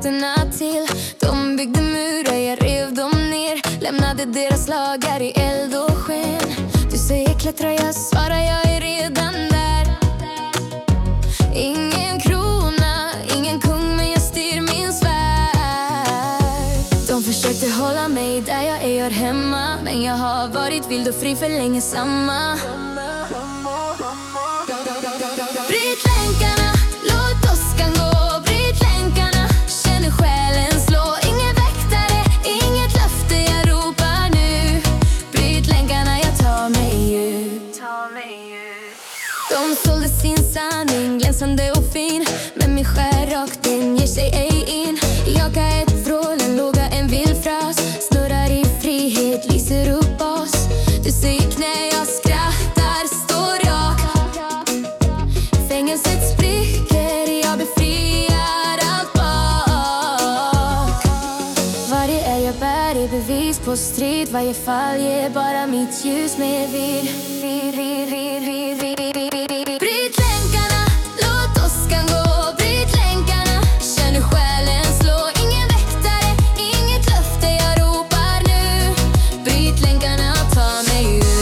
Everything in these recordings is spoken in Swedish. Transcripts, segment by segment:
fötterna till. De byggde murar, jag rev dem ner. Lämnade deras lagar i eld och sken. Du säger klättra, jag svarar jag är redan där. Ingen krona, ingen kung, men jag styr min svärd. De försökte hålla mig där jag är här hemma, men jag har varit vild och fri för länge samma. Bryt länkarna, låt åskan gå. Bryt länkarna, känner själen slå. Ingen väktare, inget löfte, jag ropar nu. Bryt länkarna, jag tar mig ut. De sålde sin sanning, glänsande och fin, men min skär rakt in, ger sig ej in. Jag har ett vrål, en låga, en vild fras. Snurrar i frihet, lyser upp oss. Du säger knä, jag skrattar, står rak. Fängelset spricker, jag befriar allt bak. Varje är jag bär är bevis på strid. Varje fall ger bara mitt ljus med vid. Bryt länkarna, låt åskan gå. Bryt länkarna, känner själen slå. Ingen väktare, inget löfte, jag ropar nu. Bryt länkarna, ta mig ut.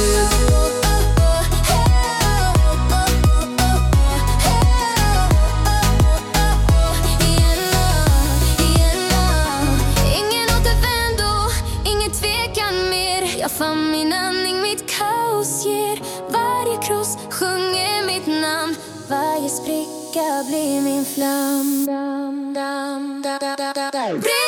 Ingen återvändo, ingen tvekan mer. Jag fann min andning, mitt kaos ger. Varje kross sjunger mitt namn. Varje spricka blir min flam.